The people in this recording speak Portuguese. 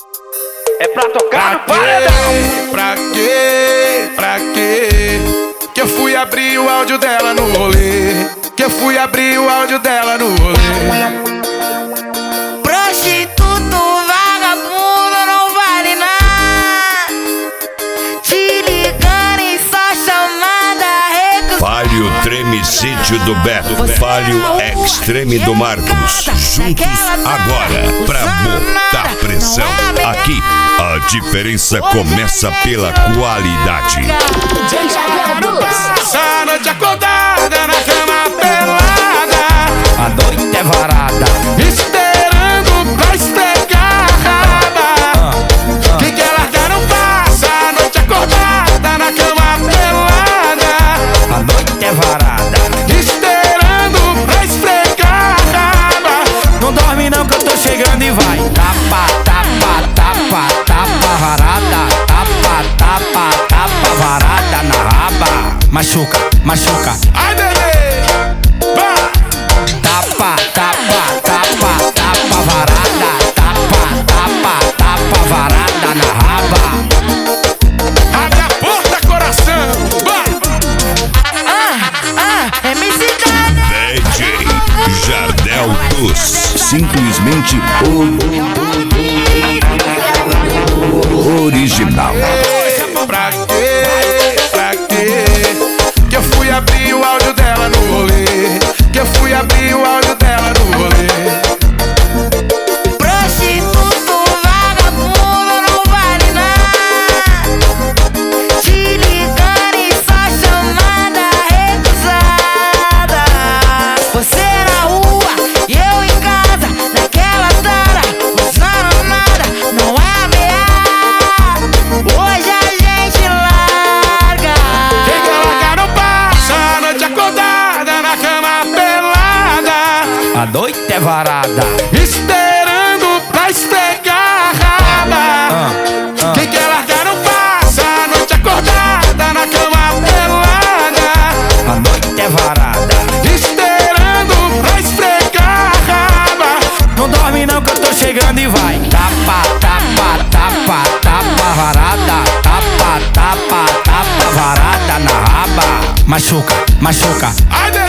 É pra tocar no paredão. Pra quê? Que eu fui abrir o áudio dela no rolê. Que eu fui abrir o áudio dela no rolê. Prostituto, vagabundo, não vale nada. Te ligando e só chamada recusada. Falho Tremicídio do Beto, Falho Extreme do Marcos. Juntos agora pra botar pressão. Aqui a diferença começa pela qualidade. Essa noite acordada na cama pelada, A noite é varada. esperando pra esfregar a raba. Quem quer largar não passa. A noite acordada na cama pelada, A noite é varada. esperando pra esfregar a raba. Não dorme não que eu tô chegando e vai. Tapa, tapa, tapa, tapa varada. Tapa, tapa, tapa varada na raba. Machuca, machuca. Ai, bebê, vai. Tapa, tapa, tapa, tapa varada. Tapa, tapa, tapa varada na raba. Abre a porta, coração, vai. MC Dani. DJ Jardel Dos. Simplesmente original. Pra quê? Que eu fui abrir o áudio dela no rolê. Que eu fui abrir o áudio dela no rolê. Prostituto, vagabundo, não vale nada. Te ligando e só chamada recusada. Você na rua e eu em casa, naquela tara, usando nada, não é ameaça. Hoje a gente larga. Quem quer largar não passa. A noite acordada na cama pelada, A noite é varada. esperando pra esfregar a raba. Quem quer largar não passa. A noite acordada na cama pelada, A noite é varada. esperando pra esfregar a raba. Não dorme não que eu tô chegando e vai. Tapa, tapa, tapa, tapa varada. Tapa, tapa, tapa varada na raba. Machuca, machuca. Ai,